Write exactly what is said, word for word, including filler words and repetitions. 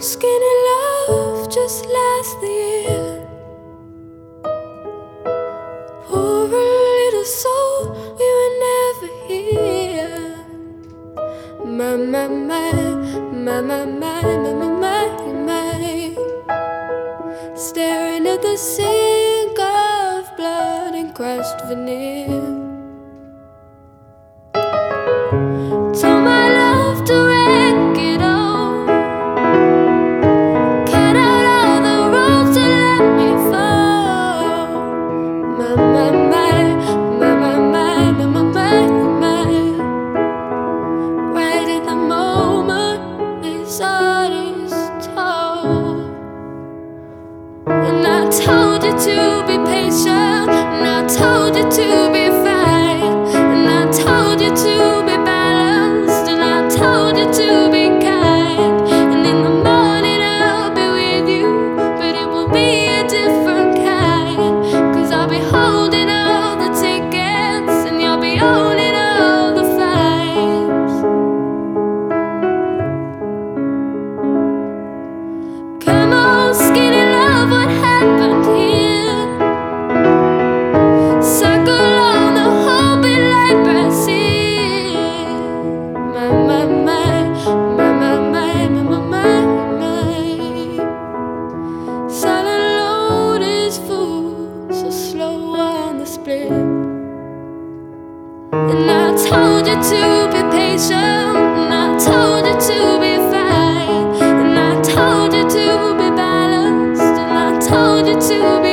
Skinny love just last the year. Poor little soul, we were never here. My, my, my, my, my, my, my, my, my, my. Staring at the sink of blood and crushed veneer. Told my love to wreck it all. Cut out all the roads to let me fall. My, my, my, my, my, my, my, my, my, my. Right in the moment his heart is told. And I told you to be patient, and I told you to be fine, and I told you to be balanced, and I told you to be kind. And in the morning I'll be with you, but it will be a different kind. Cause I'll be holding all the tickets, and you'll be owning all the flights. Come on, skinny love, what happened here? Circle on the whole big light Brazil. My, my, my, my, my, my, my, my, my, my. Silent load is full, so slow on the split. And I told you to be patient, and I told you to be fine, and I told you to be balanced, and I told you to be